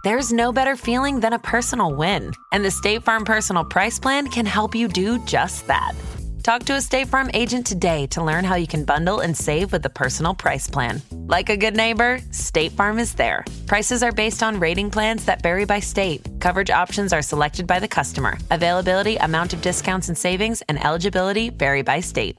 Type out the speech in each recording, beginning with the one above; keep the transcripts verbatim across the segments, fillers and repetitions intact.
There's no better feeling than a personal win, and the State Farm Personal Price Plan can help you do just that. Talk to a State Farm agent today to learn how you can bundle and save with the Personal Price Plan. Like a good neighbor, State Farm is there. Prices are based on rating plans that vary by state. Coverage options are selected by the customer. Availability, amount of discounts and savings, and eligibility vary by state.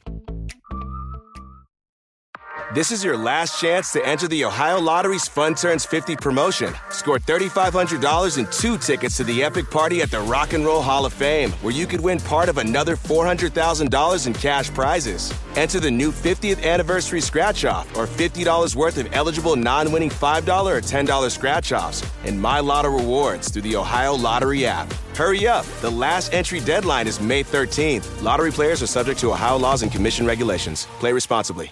This is your last chance to enter the Ohio Lottery's Fun Turns fifty promotion. Score three thousand five hundred dollars and two tickets to the epic party at the Rock and Roll Hall of Fame, where you could win part of another four hundred thousand dollars in cash prizes. Enter the new fiftieth anniversary scratch-off or fifty dollars worth of eligible non-winning five dollars or ten dollars scratch-offs and My Lotto rewards through the Ohio Lottery app. Hurry up. The last entry deadline is May thirteenth. Lottery players are subject to Ohio laws and commission regulations. Play responsibly.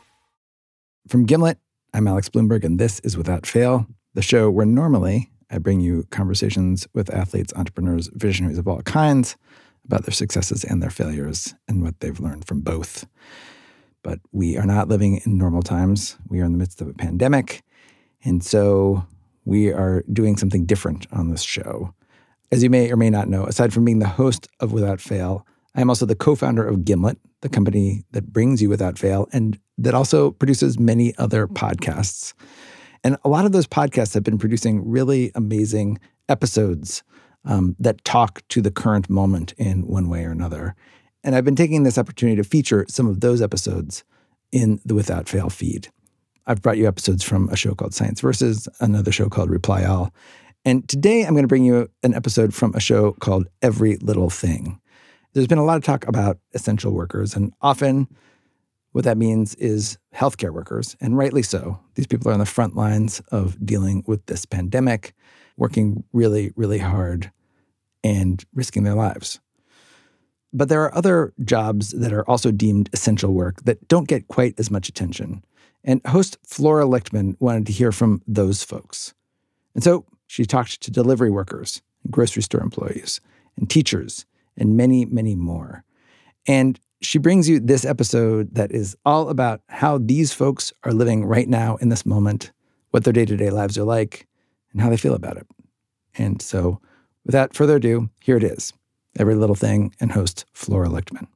From Gimlet, I'm Alex Bloomberg, and this is Without Fail, the show where normally I bring you conversations with athletes, entrepreneurs, visionaries of all kinds about their successes and their failures and what they've learned from both. But we are not living in normal times. We are in the midst of a pandemic, and so we are doing something different on this show. As you may or may not know, aside from being the host of Without Fail, I am also the co-founder of Gimlet, the company that brings you Without Fail and that also produces many other podcasts. And a lot of those podcasts have been producing really amazing episodes um, that talk to the current moment in one way or another. And I've been taking this opportunity to feature some of those episodes in the Without Fail feed. I've brought you episodes from a show called Science Versus, another show called Reply All. And today I'm going to bring you an episode from a show called Every Little Thing. There's been a lot of talk about essential workers, and often what that means is healthcare workers, and rightly so. These people are on the front lines of dealing with this pandemic, working really, really hard and risking their lives. But there are other jobs that are also deemed essential work that don't get quite as much attention. And host Flora Lichtman wanted to hear from those folks. And so she talked to delivery workers, grocery store employees, and teachers, and many, many more. And she brings you this episode that is all about how these folks are living right now in this moment, what their day-to-day lives are like, and how they feel about it. And so, without further ado, here it is, Every Little Thing, and host Flora Lichtman.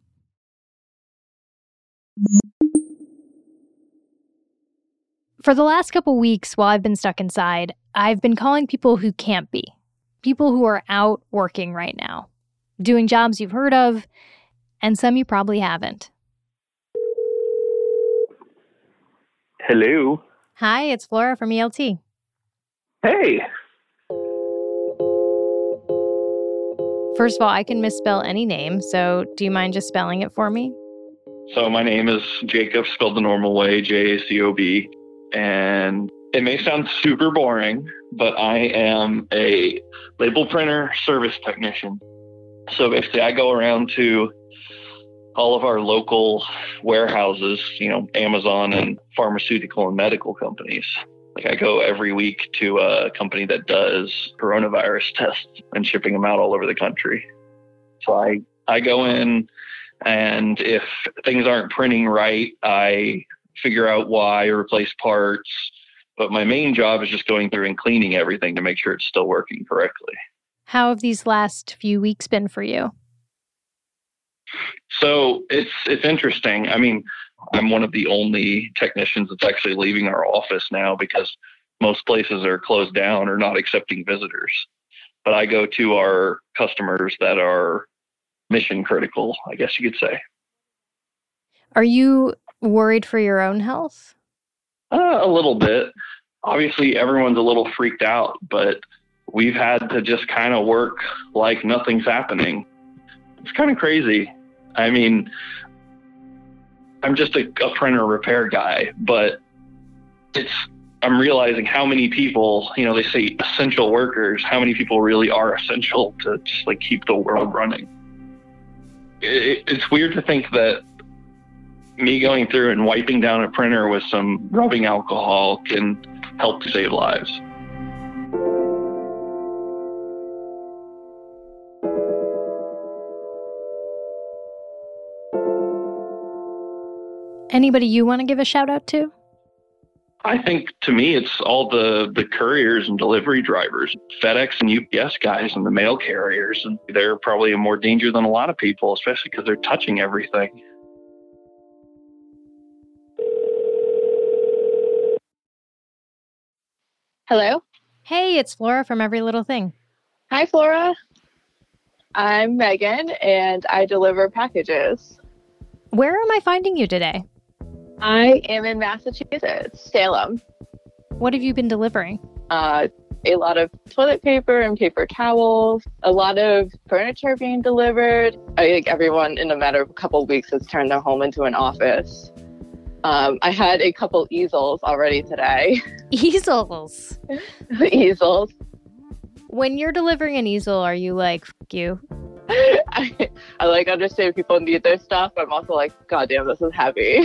For the last couple weeks, while I've been stuck inside, I've been calling people who can't be, people who are out working right now, doing jobs you've heard of, and some you probably haven't. Hello. Hi, it's Flora from E L T. Hey. First of all, I can misspell any name, so do you mind just spelling it for me? So my name is Jacob, spelled the normal way, J A C O B. And it may sound super boring, but I am a label printer service technician. So basically, I go around to all of our local warehouses, you know, Amazon and pharmaceutical and medical companies. Like I go every week to a company that does coronavirus tests and shipping them out all over the country. So I, I go in, and if things aren't printing right, I figure out why, replace parts. But my main job is just going through and cleaning everything to make sure it's still working correctly. How have these last few weeks been for you? So it's it's interesting. I mean, I'm one of the only technicians that's actually leaving our office now because most places are closed down or not accepting visitors. But I go to our customers that are mission critical, I guess you could say. Are you worried for your own health? Uh, a little bit. Obviously, everyone's a little freaked out, but we've had to just kind of work like nothing's happening. It's kind of crazy. I mean, I'm just a, a printer repair guy, but it's, I'm realizing how many people, you know, they say essential workers, how many people really are essential to just like keep the world running. It, it's weird to think that me going through and wiping down a printer with some rubbing alcohol can help to save lives. Anybody you want to give a shout out to? I think to me, it's all the, the couriers and delivery drivers, FedEx and U P S guys and the mail carriers. And they're probably in more danger than a lot of people, especially because they're touching everything. Hello? Hey, it's Flora from Every Little Thing. Hi, Flora. I'm Megan, and I deliver packages. Where am I finding you today? I am in Massachusetts, Salem. What have you been delivering? Uh, a lot of toilet paper and paper towels, a lot of furniture being delivered. I think everyone in a matter of a couple of weeks has turned their home into an office. Um, I had a couple easels already today. Easels? Easels. When you're delivering an easel, are you like, F you? I, I like understand people need their stuff, but I'm also like, God damn, this is heavy.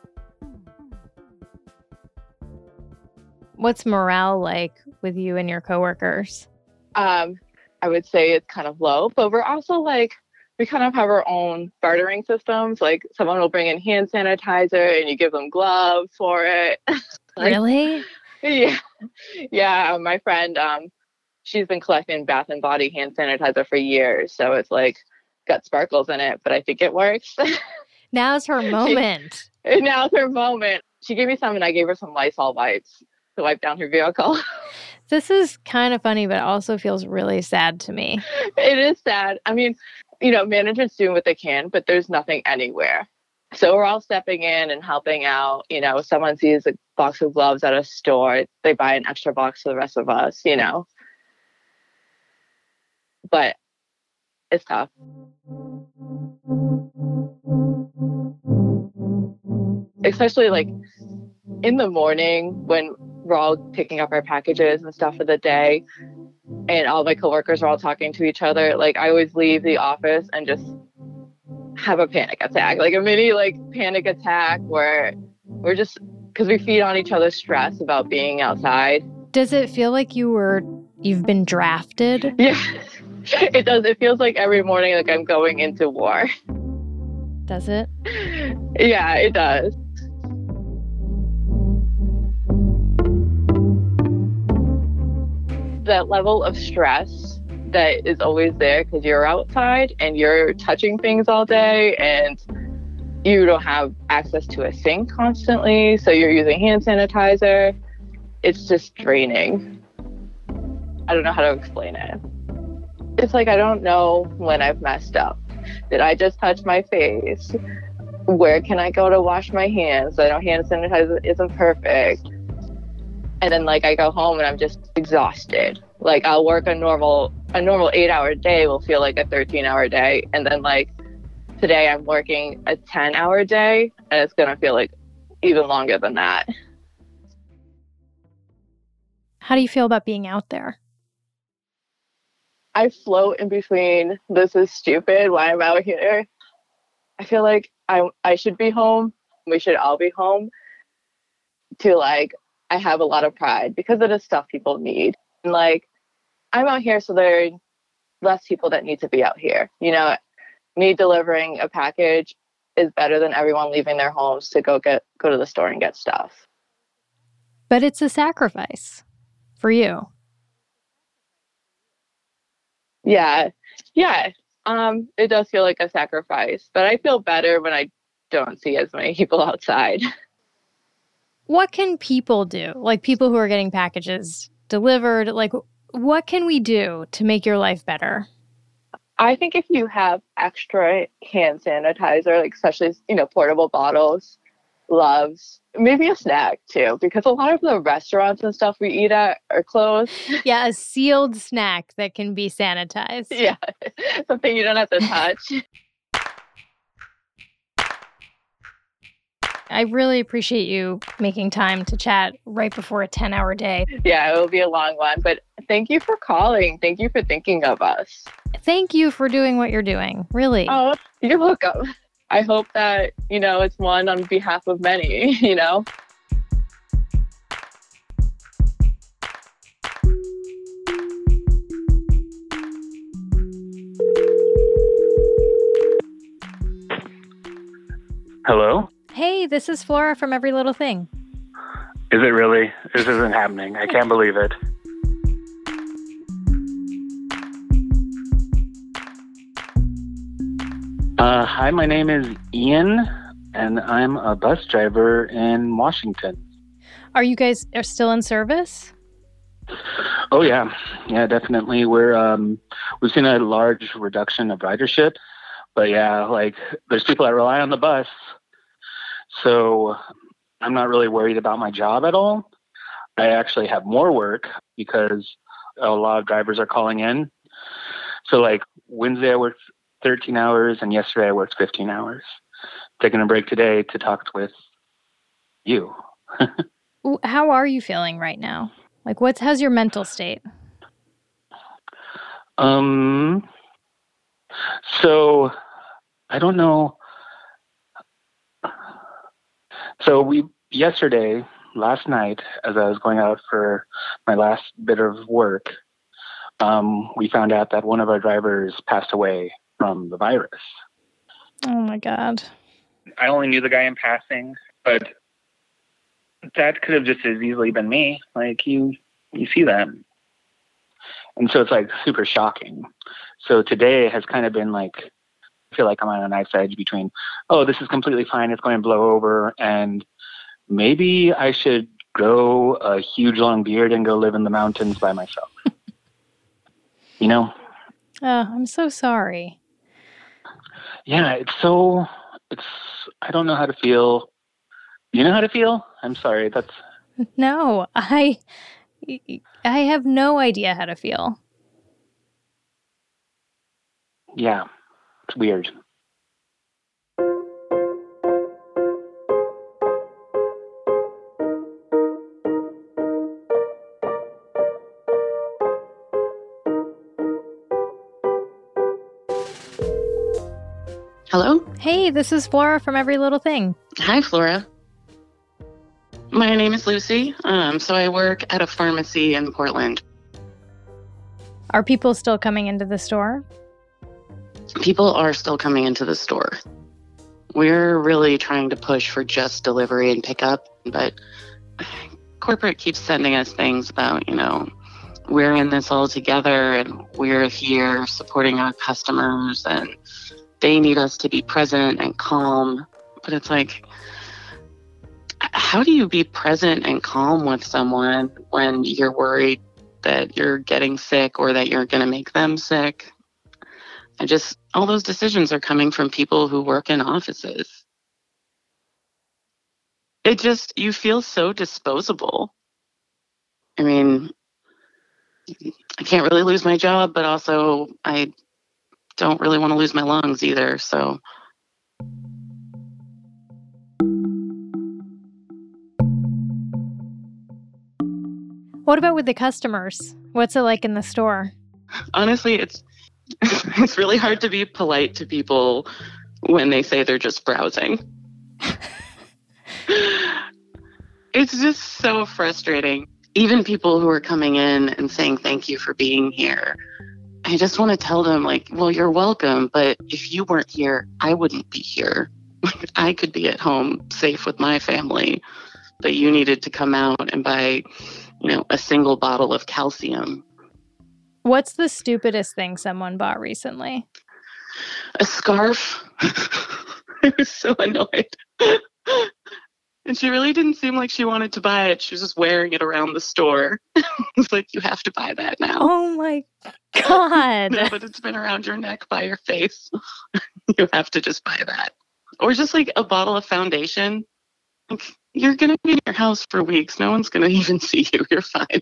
What's morale like with you and your coworkers? Um, I would say it's kind of low, but we're also like, we kind of have our own bartering systems. Like someone will bring in hand sanitizer and you give them gloves for it. Like, really? Yeah. Yeah. My friend, um, she's been collecting Bath and Body hand sanitizer for years. So it's like got sparkles in it, but I think it works. Now's her moment. She, now's her moment. She gave me some and I gave her some Lysol wipes to wipe down her vehicle. This is kind of funny, but also feels really sad to me. It is sad. I mean, you know, management's doing what they can, but there's nothing anywhere. So we're all stepping in and helping out. You know, if someone sees a box of gloves at a store, they buy an extra box for the rest of us, you know. But it's tough. Especially like in the morning when we're all picking up our packages and stuff for the day and all my coworkers are all talking to each other. Like I always leave the office and just have a panic attack, like a mini like panic attack where we're just, because we feed on each other's stress about being outside. Does it feel like you were, you've been drafted? Yeah, it does. It feels like every morning like I'm going into war. Does it? Yeah, it does. That level of stress that is always there because you're outside and you're touching things all day and you don't have access to a sink constantly, so you're using hand sanitizer. It's just draining. I don't know how to explain it. It's like I don't know when I've messed up. Did I just touch my face? Where can I go to wash my hands? I know hand sanitizer isn't perfect. And then like I go home and I'm just exhausted. Like I'll work a normal a normal eight hour day will feel like a thirteen hour day. And then like today I'm working a ten hour day and it's gonna feel like even longer than that. How do you feel about being out there? I float in between, this is stupid, why I'm out here. I feel like I I should be home. We should all be home. To like I have a lot of pride because it is stuff people need. And like, I'm out here so there are less people that need to be out here. You know, me delivering a package is better than everyone leaving their homes to go get go to the store and get stuff. But it's a sacrifice for you. Yeah. Yeah. Um, it does feel like a sacrifice, but I feel better when I don't see as many people outside. What can people do? Like people who are getting packages delivered, like what can we do to make your life better? I think if you have extra hand sanitizer, like especially, you know, portable bottles, gloves, maybe a snack too, because a lot of the restaurants and stuff we eat at are closed. Yeah, a sealed snack that can be sanitized. Yeah, something you don't have to touch. I really appreciate you making time to chat right before a ten hour day. Yeah, it will be a long one, but thank you for calling. Thank you for thinking of us. Thank you for doing what you're doing, really. Oh, you're welcome. I hope that, you know, it's one on behalf of many, you know? Hello? Hey, this is Flora from Every Little Thing. Is it really? This isn't happening. I can't believe it. Uh, hi, my name is Ian, and I'm a bus driver in Washington. Are you guys are still in service? Oh, yeah. Yeah, definitely. We're, um, we've seen a large reduction of ridership, but yeah, like there's people that rely on the bus. So I'm not really worried about my job at all. I actually have more work because a lot of drivers are calling in. So like Wednesday I worked thirteen hours and yesterday I worked fifteen hours. Taking a break today to talk with you. How are you feeling right now? Like what's how's your mental state? Um so I don't know. So we yesterday, last night, as I was going out for my last bit of work, um, we found out that one of our drivers passed away from the virus. Oh my God. I only knew the guy in passing, but that could have just as easily been me. Like you, you see that. And so it's like super shocking. So today has kind of been like, I feel like I'm on a knife's edge between, oh, this is completely fine, it's going to blow over, and maybe I should grow a huge long beard and go live in the mountains by myself. You know? Oh, I'm so sorry. Yeah, it's so, it's, I don't know how to feel. You know how to feel? I'm sorry, that's... No, I, I have no idea how to feel. Yeah, it's weird. Hello? Hey, this is Flora from Every Little Thing. Hi, Flora. My name is Lucy. Um, so I work at a pharmacy in Portland. Are people still coming into the store? People are still coming into the store. We're really trying to push for just delivery and pickup, but corporate keeps sending us things about, you know, we're in this all together and we're here supporting our customers and they need us to be present and calm. But it's like, how do you be present and calm with someone when you're worried that you're getting sick or that you're going to make them sick? I just, all those decisions are coming from people who work in offices. It just, you feel so disposable. I mean, I can't really lose my job, but also I don't really want to lose my lungs either, so. What about with the customers? What's it like in the store? Honestly, it's it's really hard to be polite to people when they say they're just browsing. It's just so frustrating. Even people who are coming in and saying thank you for being here, I just want to tell them, like, well, you're welcome, but if you weren't here, I wouldn't be here. I could be at home safe with my family, but you needed to come out and buy, you know, a single bottle of calcium. What's the stupidest thing someone bought recently? A scarf. I was so annoyed. And she really didn't seem like she wanted to buy it. She was just wearing it around the store. It's like, you have to buy that now. Oh my God. No, but it's been around your neck by your face. You have to just buy that. Or just like a bottle of foundation. Like, you're going to be in your house for weeks. No one's going to even see you. You're fine.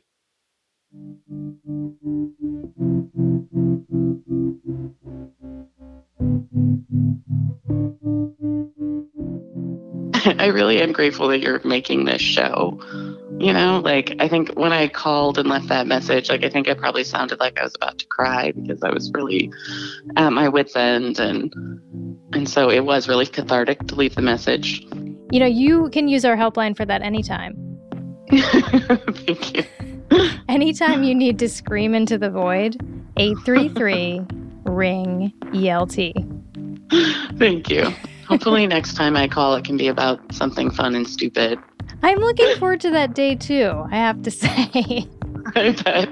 I really am grateful that you're making this show. You know, like, I think when I called and left that message, like, I think I probably sounded like I was about to cry because I was really at my wit's end. And, and so it was really cathartic to leave the message. You know, you can use our helpline for that anytime. Thank you. Anytime you need to scream into the void, eight three three, ring E L T. Thank you. Hopefully next time I call, it can be about something fun and stupid. I'm looking forward to that day too, I have to say. I bet.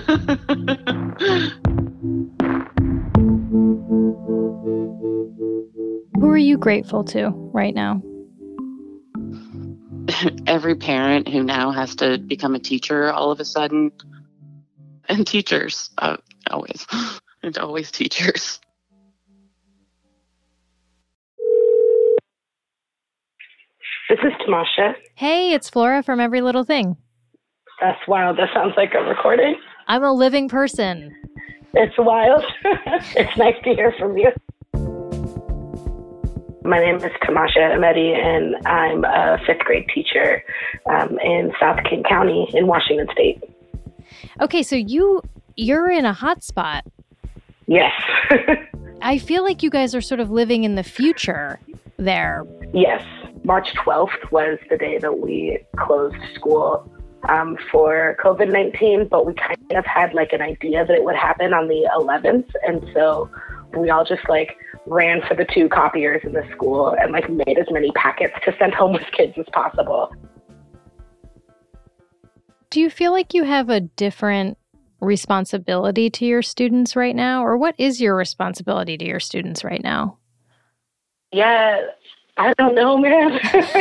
Who are you grateful to right now? Every parent who now has to become a teacher all of a sudden. And teachers, uh, always. And always teachers. This is Tamasha. Hey, it's Flora from Every Little Thing. That's wild. That sounds like a recording. I'm a living person. It's wild. It's nice to hear from you. My name is Tamasha Ahmedi, and I'm a fifth grade teacher um, in South King County in Washington State. Okay, so you, you're in a hot spot. Yes. I feel like you guys are sort of living in the future there. Yes. March twelfth was the day that we closed school um, for covid nineteen, but we kind of had like an idea that it would happen on the eleventh. And so we all just like ran for the two copiers in the school and like made as many packets to send home with kids as possible. Do you feel like you have a different responsibility to your students right now? Or what is your responsibility to your students right now? Yeah, I don't know, man.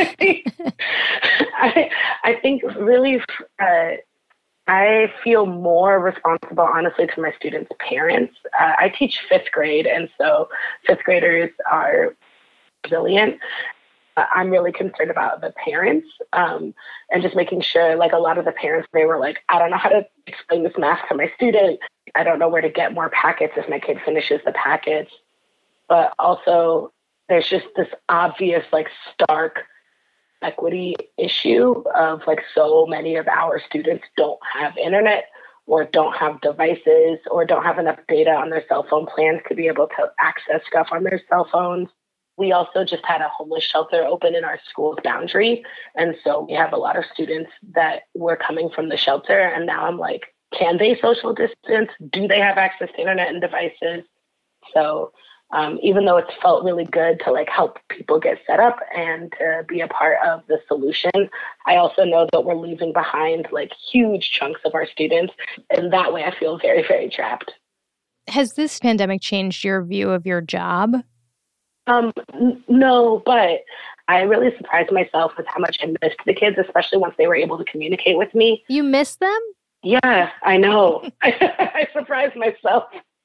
I, I think really uh, I feel more responsible, honestly, to my students' parents. Uh, I teach fifth grade, and so fifth graders are resilient. Uh, I'm really concerned about the parents um, and just making sure, like a lot of the parents, they were like, I don't know how to explain this math to my student. I don't know where to get more packets if my kid finishes the packets. But also, there's just this obvious, like, stark equity issue of like so many of our students don't have internet or don't have devices or don't have enough data on their cell phone plans to be able to access stuff on their cell phones. We also just had a homeless shelter open in our school's boundary. And so we have a lot of students that were coming from the shelter. And now I'm like, can they social distance? Do they have access to internet and devices? So Um, even though it's felt really good to like help people get set up and to be a part of the solution, I also know that we're leaving behind like huge chunks of our students. And that way I feel very, very trapped. Has this pandemic changed your view of your job? Um, n- no, but I really surprised myself with how much I missed the kids, especially once they were able to communicate with me. You miss them? Yeah, I know. I surprised myself.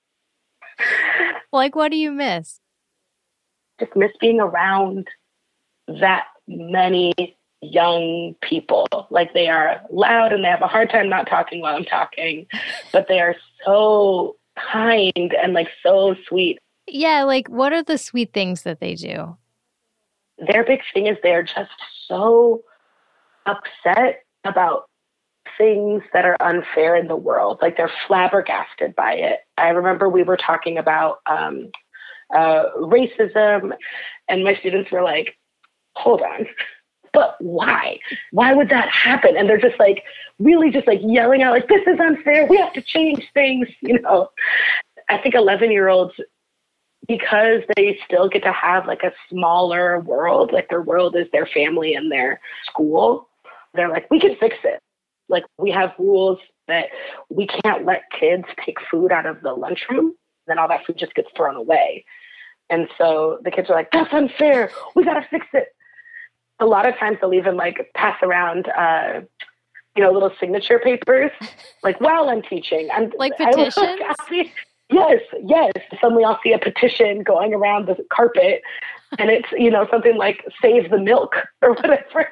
Like, what do you miss? Just miss being around that many young people. Like, they are loud and they have a hard time not talking while I'm talking, but they are so kind and like so sweet. Yeah, like, what are the sweet things that they do? Their big thing is they're just so upset about things that are unfair in the world. Like, they're flabbergasted by it. I remember we were talking about um, uh, racism, and my students were like, hold on, but why? Why would that happen? And they're just like, really just like yelling out, like, this is unfair. We have to change things, you know. I think eleven-year-olds, because they still get to have like a smaller world, like their world is their family and their school, they're like, we can fix it. Like, we have rules that we can't let kids take food out of the lunchroom. Then all that food just gets thrown away. And so the kids are like, that's unfair. We got to fix it. A lot of times they'll even like pass around, uh, you know, little signature papers, like while I'm teaching. I'm, like petitions? I, I see, yes, yes. Suddenly I'll see a petition going around the carpet and it's, you know, something like save the milk or whatever.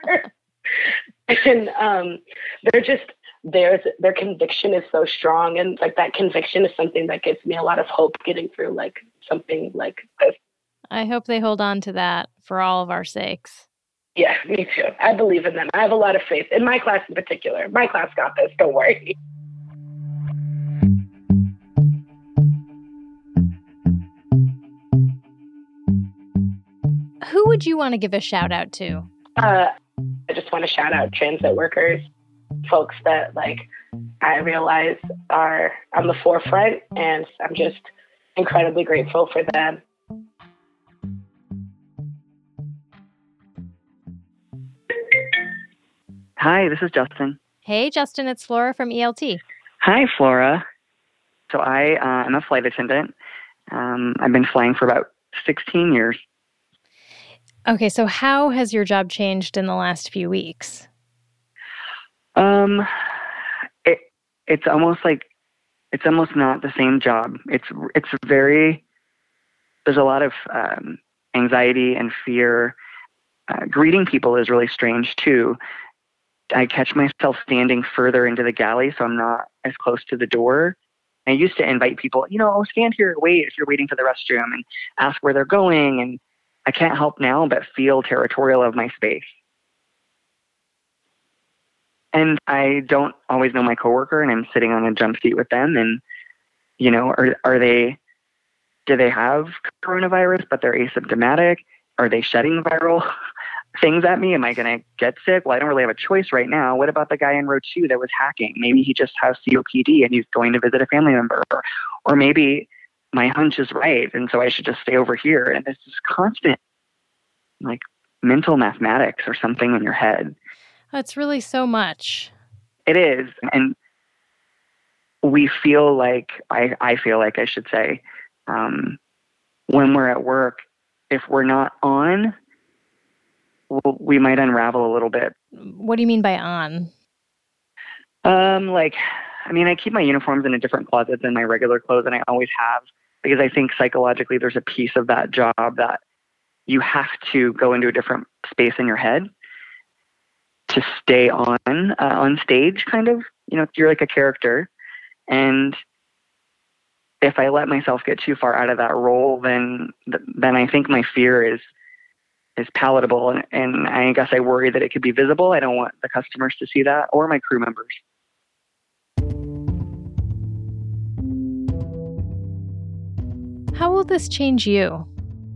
And um, they're just, there's, their conviction is so strong. And like that conviction is something that gives me a lot of hope getting through like something like this. I hope they hold on to that for all of our sakes. Yeah, me too. I believe in them. I have a lot of faith in my class in particular. My class got this. Don't worry. Who would you want to give a shout out to? Uh, I just want to shout out transit workers, folks that like I realize are on the forefront, and I'm just incredibly grateful for them. Hi, this is Justin. Hey, Justin, it's Flora from E L T. Hi, Flora. So I uh, am a flight attendant. Um, I've been flying for about sixteen years. Okay, so how has your job changed in the last few weeks? Um, it it's almost like it's almost not the same job. It's it's very there's a lot of um, anxiety and fear. Uh, greeting people is really strange too. I catch myself standing further into the galley, so I'm not as close to the door. I used to invite people, you know, oh, stand here, wait if you're waiting for the restroom, and ask where they're going. And I can't help now but feel territorial of my space. And I don't always know my coworker, and I'm sitting on a jump seat with them. And, you know, are are they, do they have coronavirus, but they're asymptomatic? Are they shedding viral things at me? Am I going to get sick? Well, I don't really have a choice right now. What about the guy in row two that was hacking? Maybe he just has C O P D and he's going to visit a family member. Or maybe my hunch is right, and so I should just stay over here. And this is constant, like, mental mathematics or something in your head. That's really so much. It is. And we feel like, I, I feel like I should say, um, when we're at work, if we're not on, well, we might unravel a little bit. What do you mean by on? Um, like, I mean, I keep my uniforms in a different closet than my regular clothes, and I always have, because I think psychologically there's a piece of that job that you have to go into a different space in your head to stay on, uh, on stage, kind of. You know, you're like a character. And if I let myself get too far out of that role, then then I think my fear is is palatable. And, and I guess I worry that it could be visible. I don't want the customers to see that, or my crew members. How will this change you?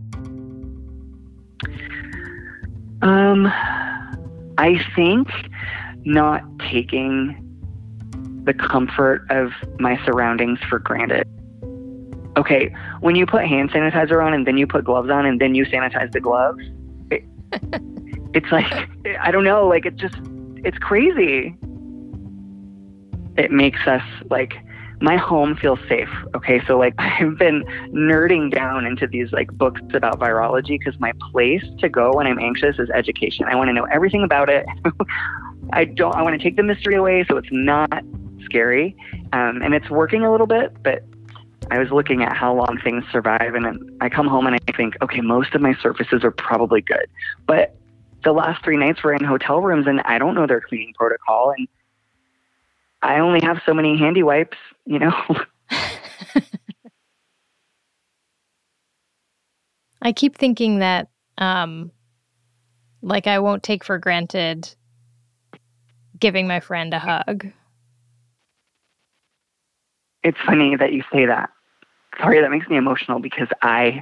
Um, I think not taking the comfort of my surroundings for granted. Okay, when you put hand sanitizer on and then you put gloves on and then you sanitize the gloves, it, it's like, I don't know, like it just, it's crazy. It makes us, like, my home feels safe. Okay, so like I've been nerding down into these like books about virology because my place to go when I'm anxious is education. I want to know everything about it. I don't, I want to take the mystery away so it's not scary. Um, and it's working a little bit, but I was looking at how long things survive, and then I come home and I think, okay, most of my surfaces are probably good. But the last three nights we're in hotel rooms and I don't know their cleaning protocol, and I only have so many handy wipes, you know? I keep thinking that, um, like, I won't take for granted giving my friend a hug. It's funny that you say that. Sorry, that makes me emotional because I,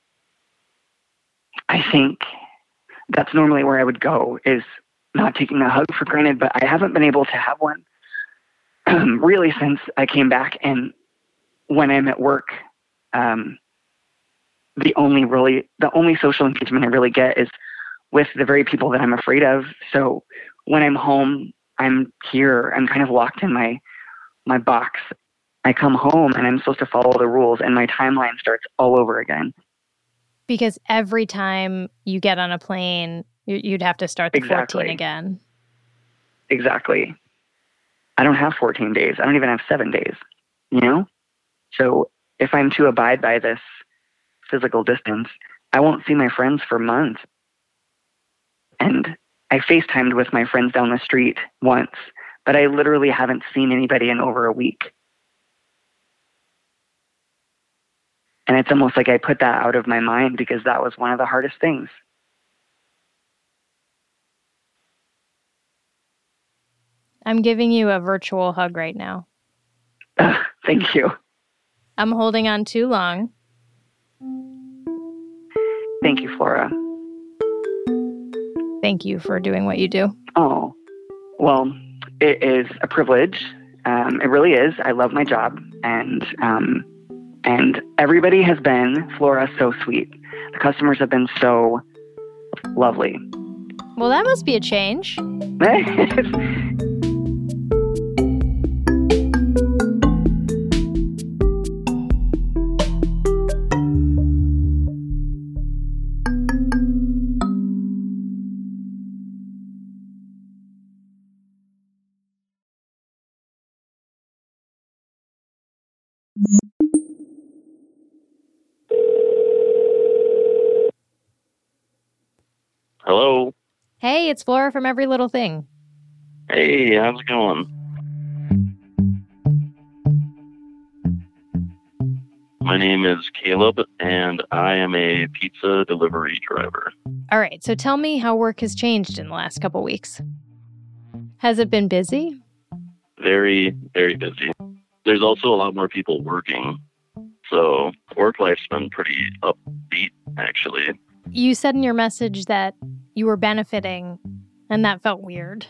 I think that's normally where I would go, is not taking a hug for granted, but I haven't been able to have one um, really since I came back. And when I'm at work, um, the only really, the only social engagement I really get is with the very people that I'm afraid of. So when I'm home, I'm here, I'm kind of locked in my, my box. I come home and I'm supposed to follow the rules, and my timeline starts all over again. Because every time you get on a plane, you'd have to start the exactly. fourteen again. Exactly. I don't have fourteen days. I don't even have seven days, you know? So if I'm to abide by this physical distance, I won't see my friends for months. And I FaceTimed with my friends down the street once, but I literally haven't seen anybody in over a week. And it's almost like I put that out of my mind because that was one of the hardest things. I'm giving you a virtual hug right now. Uh, thank you. I'm holding on too long. Thank you, Flora. Thank you for doing what you do. Oh, well, it is a privilege. Um, it really is. I love my job. And, um, And everybody has been, Flora, so sweet. The customers have been so lovely. Well, that must be a change. Hello. Hey, it's Flora from Every Little Thing. Hey, how's it going? My name is Caleb, and I am a pizza delivery driver. All right, so tell me how work has changed in the last couple weeks. Has it been busy? Very, very busy. There's also a lot more people working, so work life's been pretty upbeat, actually. You said in your message that you were benefiting, and that felt weird.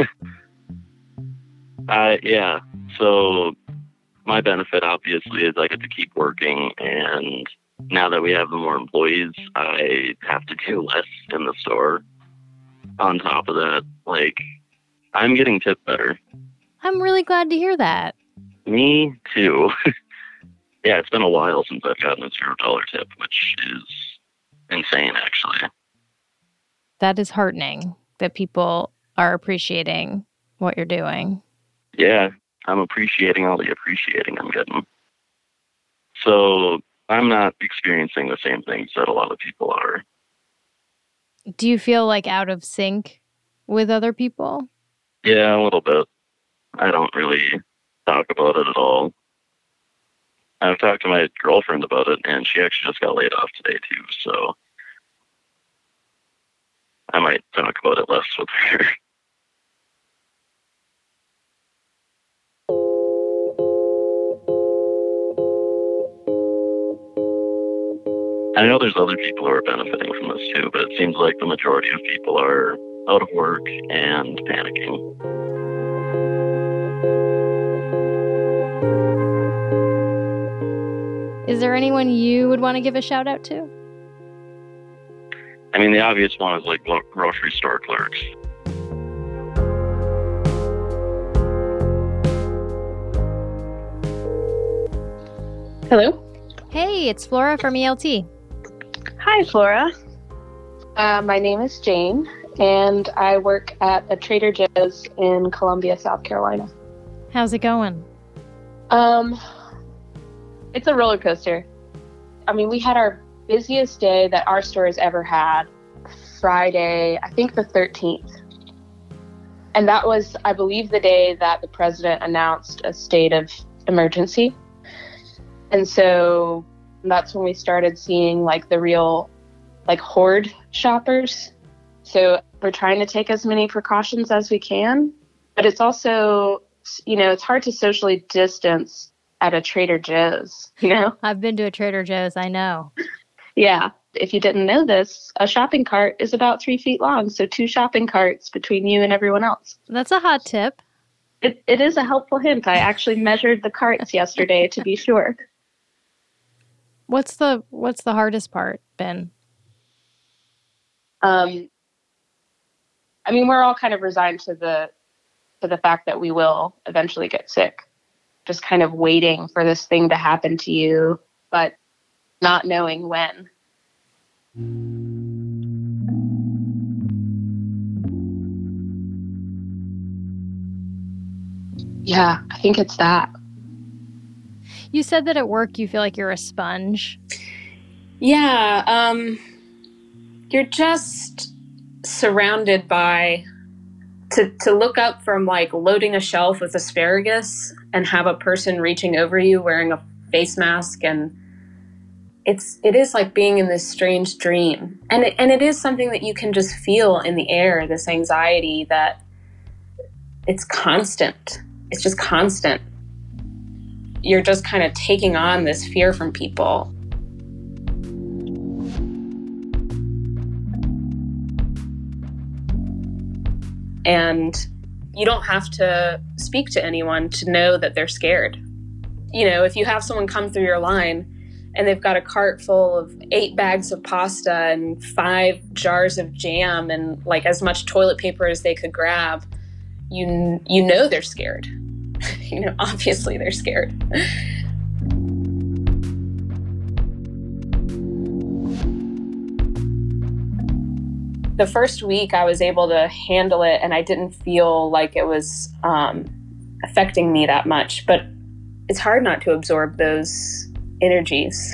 uh, yeah, so my benefit, obviously, is I get to keep working, and now that we have more employees, I have to do less in the store. On top of that, like, I'm getting tipped better. I'm really glad to hear that. Me too. Yeah, it's been a while since I've gotten a zero dollar tip, which is insane, actually. That is heartening that people are appreciating what you're doing. Yeah, I'm appreciating all the appreciating I'm getting. So I'm not experiencing the same things that a lot of people are. Do you feel like out of sync with other people? Yeah, a little bit. I don't really talk about it at all. I've talked to my girlfriend about it, and she actually just got laid off today, too, so I might talk about it less with her. I know there's other people who are benefiting from this, too, but it seems like the majority of people are out of work and panicking. Is there anyone you would want to give a shout out to? I mean, the obvious one is like grocery store clerks. Hello. Hey, it's Flora from E L T. Hi, Flora. Uh, my name is Jane, and I work at a Trader Joe's in Columbia, South Carolina. How's it going? Um, it's a roller coaster. I mean, we had our busiest day that our store has ever had Friday, I think the thirteenth. And that was, I believe, the day that the president announced a state of emergency. And so that's when we started seeing like the real like hoard shoppers. So we're trying to take as many precautions as we can, but it's also, you know, it's hard to socially distance at a Trader Joe's, you know? I've been to a Trader Joe's, I know. Yeah. If you didn't know this, a shopping cart is about three feet long. So two shopping carts between you and everyone else. That's a hot tip. It, it is a helpful hint. I actually measured the carts yesterday to be sure. What's the what's the hardest part, Ben? Um, I mean, we're all kind of resigned to the to the fact that we will eventually get sick. Just kind of waiting for this thing to happen to you, but not knowing when. Yeah, I think it's that. You said that at work you feel like you're a sponge. Yeah, um, you're just surrounded by, to, to look up from like loading a shelf with asparagus and have a person reaching over you wearing a face mask, and it's, it is like being in this strange dream. And it, and it is something that you can just feel in the air, this anxiety that it's constant. It's just constant. You're just kind of taking on this fear from people. And you don't have to speak to anyone to know that they're scared. You know, if you have someone come through your line and they've got a cart full of eight bags of pasta and five jars of jam and like as much toilet paper as they could grab, you you know they're scared. You know, obviously they're scared. The first week I was able to handle it and I didn't feel like it was um, affecting me that much, but it's hard not to absorb those energies.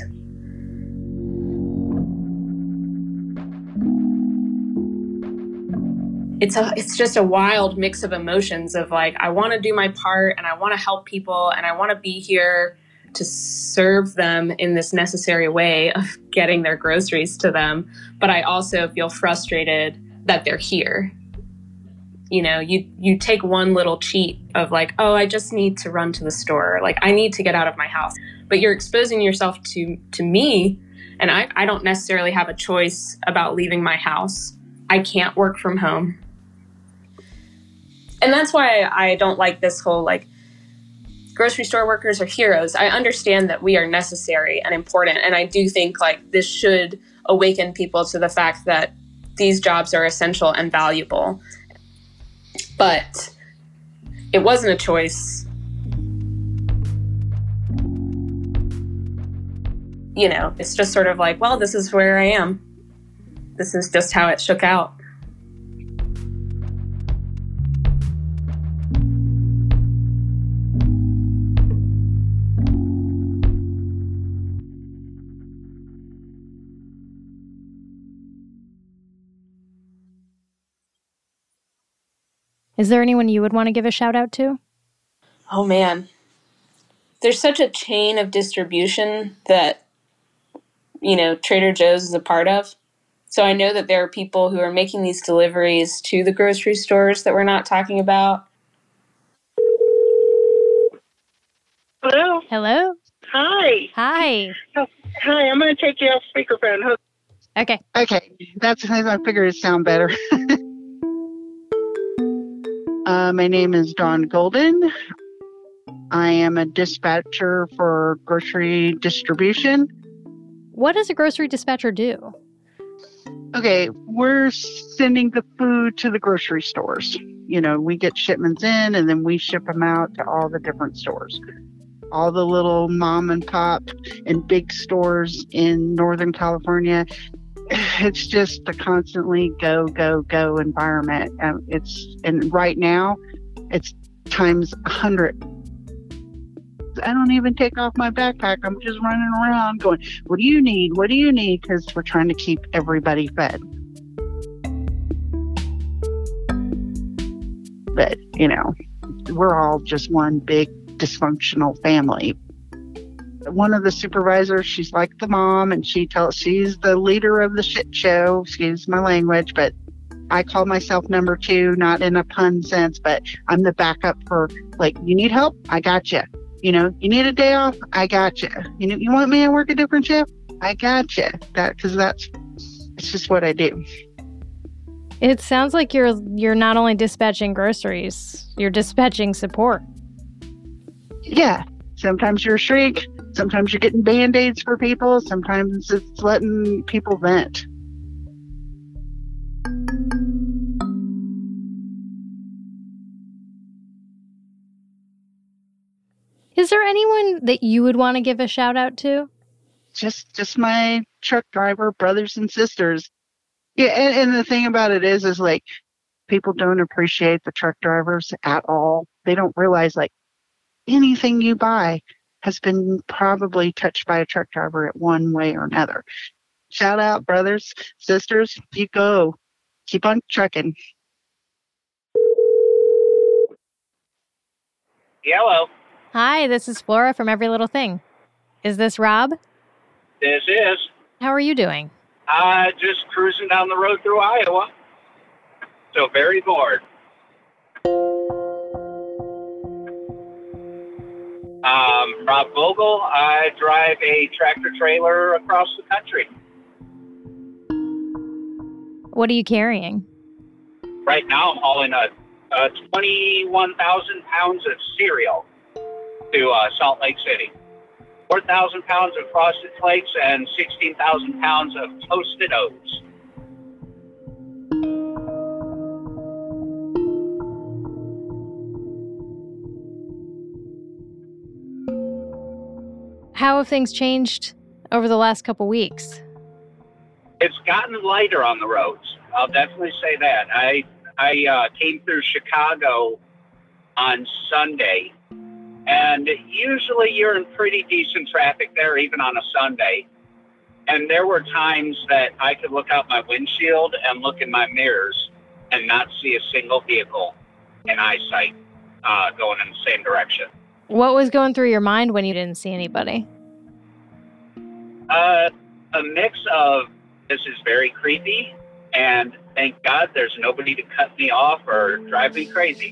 It's a, it's just a wild mix of emotions of like, I want to do my part and I want to help people and I want to be here to serve them in this necessary way of getting their groceries to them. But I also feel frustrated that they're here. You know, you, you take one little cheat of like, oh, I just need to run to the store. Like, I need to get out of my house. But you're exposing yourself to, to me, and I, I don't necessarily have a choice about leaving my house. I can't work from home. And that's why I don't like this whole, like, grocery store workers are heroes. I understand that we are necessary and important. And I do think, like, this should awaken people to the fact that these jobs are essential and valuable. But it wasn't a choice. You know, it's just sort of like, well, this is where I am. This is just how it shook out. Is there anyone you would want to give a shout out to? Oh, man. There's such a chain of distribution that, you know, Trader Joe's is a part of. So I know that there are people who are making these deliveries to the grocery stores that we're not talking about. Hello? Hello? Hi. Hi. Oh, hi, I'm going to take you off speakerphone. Hold- Okay. Okay, that's I figured it'd sound better. uh, my name is Dawn Golden. I am a dispatcher for grocery distribution. What does a grocery dispatcher do? Okay, we're sending the food to the grocery stores. You know, we get shipments in and then we ship them out to all the different stores. All the little mom and pop and big stores in Northern California. It's just a constantly go, go, go environment. Um, it's and right now, it's times a hundred. I don't even take off my backpack. I'm just running around going, what do you need? What do you need? Because we're trying to keep everybody fed. But, you know, we're all just one big dysfunctional family. One of the supervisors, she's like the mom, and she tells she's the leader of the shit show. Excuse my language, but I call myself number two, not in a pun sense, but I'm the backup for, like, you need help? I got you. You know, you need a day off? I got you. You know, you want me to work a different shift? I got you. That because that's it's just what I do. It sounds like you're you're not only dispatching groceries, you're dispatching support. Yeah. Sometimes you're a shrink. Sometimes you're getting Band-Aids for people. Sometimes it's letting people vent. Is there anyone that you would want to give a shout out to? Just just my truck driver brothers and sisters. Yeah, and, and the thing about it is, is like, people don't appreciate the truck drivers at all. They don't realize, like, anything you buy has been probably touched by a truck driver at one way or another. Shout out, brothers, sisters, you go. Keep on trucking. Hello. Hi, this is Flora from Every Little Thing. Is this Rob? This is. How are you doing? Uh, just cruising down the road through Iowa. So very bored. Um, Rob Vogel. I drive a tractor trailer across the country. What are you carrying? Right now I'm hauling a, a twenty-one thousand pounds of cereal to uh, Salt Lake City. four thousand pounds of Frosted Flakes and sixteen thousand pounds of Toasted Oats. How have things changed over the last couple weeks? It's gotten lighter on the roads. I'll definitely say that. I I uh, came through Chicago on Sunday, and usually you're in pretty decent traffic there, even on a Sunday. And there were times that I could look out my windshield and look in my mirrors and not see a single vehicle in eyesight uh, going in the same direction. What was going through your mind when you didn't see anybody? Uh, a mix of, this is very creepy, and thank God there's nobody to cut me off or drive me crazy.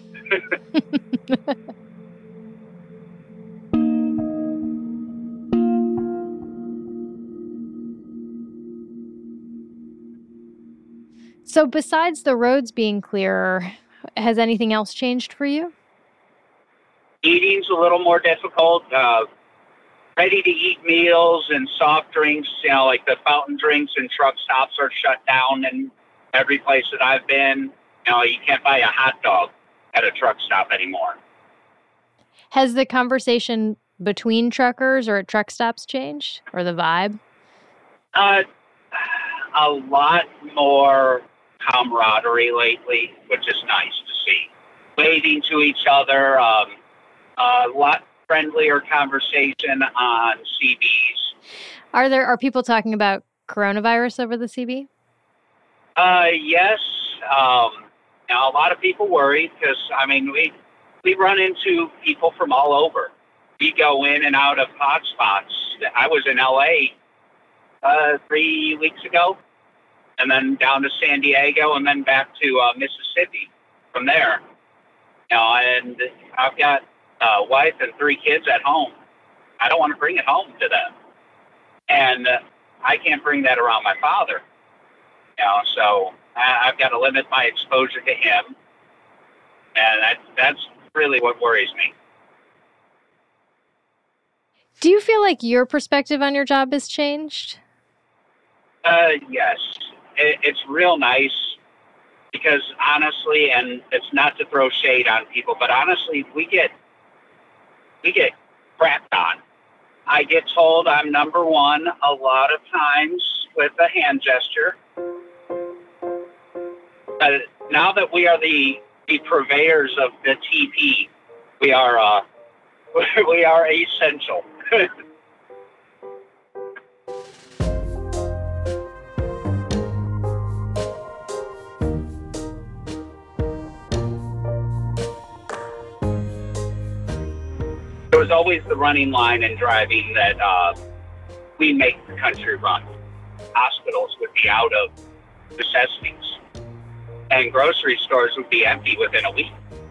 So besides the roads being clearer, has anything else changed for you? Eating's a little more difficult. Uh, ready-to-eat meals and soft drinks, you know, like the fountain drinks and truck stops are shut down in every place that I've been. You know, you can't buy a hot dog at a truck stop anymore. Has the conversation between truckers or at truck stops changed, or the vibe? Uh, a lot more camaraderie lately, which is nice to see. Waving to each other, um, a lot friendlier conversation on C Bs. Are there are people talking about coronavirus over the C B? Uh, yes. Um, now, a lot of people worry because, I mean, we we run into people from all over. We go in and out of hotspots. I was in L A uh, three weeks ago, and then down to San Diego, and then back to uh, Mississippi from there. You know, and I've got a wife and three kids at home. I don't want to bring it home to them. And uh, I can't bring that around my father. You know, so I, I've got to limit my exposure to him. And that, that's really what worries me. Do you feel like your perspective on your job has changed? Uh, yes. It, it's real nice because honestly, and it's not to throw shade on people, but honestly, we get we get crapped on. I get told I'm number one a lot of times with a hand gesture. Uh, now that we are the, the purveyors of the T P, we are uh, we are essential. There was always the running line in driving that uh, we make the country run. Hospitals would be out of necessities, and grocery stores would be empty within a week.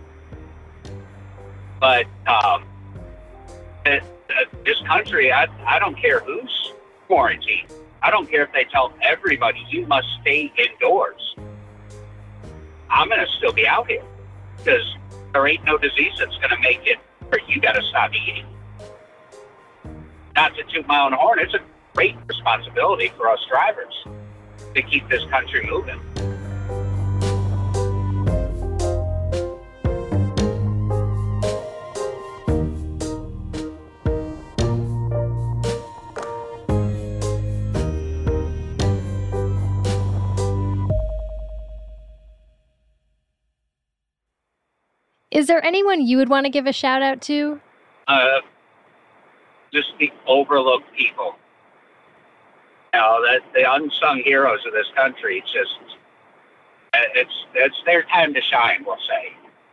But um, it, uh, this country, I, I don't care who's quarantined. I don't care if they tell everybody you must stay indoors. I'm going to still be out here because there ain't no disease that's going to make it or you got to stop eating. Not to toot my own horn, it's a great responsibility for us drivers to keep this country moving. Is there anyone you would want to give a shout out to? Uh, just the overlooked people. You know, that the unsung heroes of this country. It's just, it's it's their time to shine, we'll say.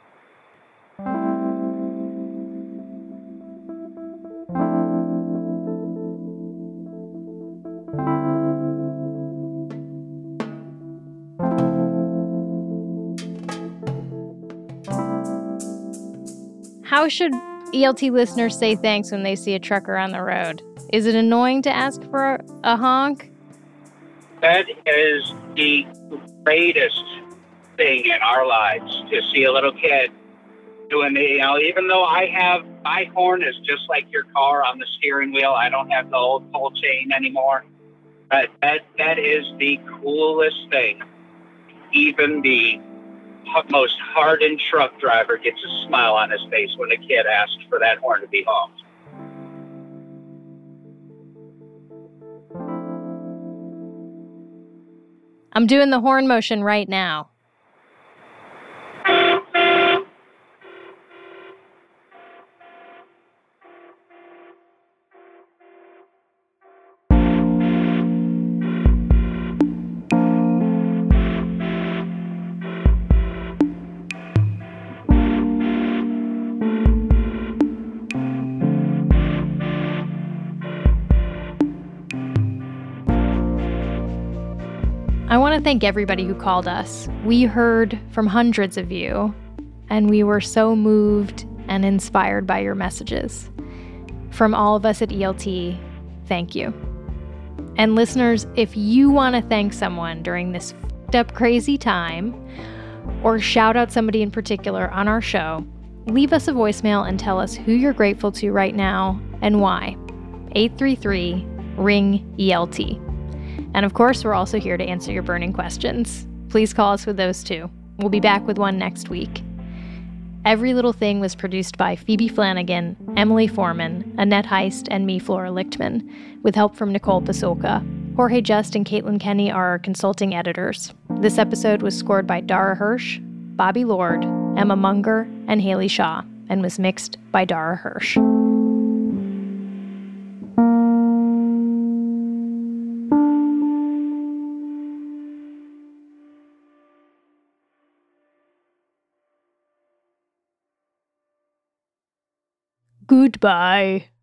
How should E L T listeners say thanks when they see a trucker on the road? Is it annoying to ask for a, a honk? That is the greatest thing in our lives, to see a little kid doing the, you know, even though I have, my horn is just like your car on the steering wheel. I don't have the old pull chain anymore. But that, that is the coolest thing. Even the most hardened truck driver gets a smile on his face when a kid asks for that horn to be honked. I'm doing the horn motion right now. I want to thank everybody who called us. We heard from hundreds of you, and we were so moved and inspired by your messages. From all of us at E L T, thank you. And listeners, if you want to thank someone during this f***ed up crazy time, or shout out somebody in particular on our show, leave us a voicemail and tell us who you're grateful to right now and why. eight three three, ring E L T. And of course, we're also here to answer your burning questions. Please call us with those too. We'll be back with one next week. Every Little Thing was produced by Phoebe Flanagan, Emily Foreman, Annette Heist, and me, Flora Lichtman, with help from Nicole Pasolka. Jorge Just and Caitlin Kenny are our consulting editors. This episode was scored by Dara Hirsch, Bobby Lord, Emma Munger, and Haley Shaw, and was mixed by Dara Hirsch. Goodbye.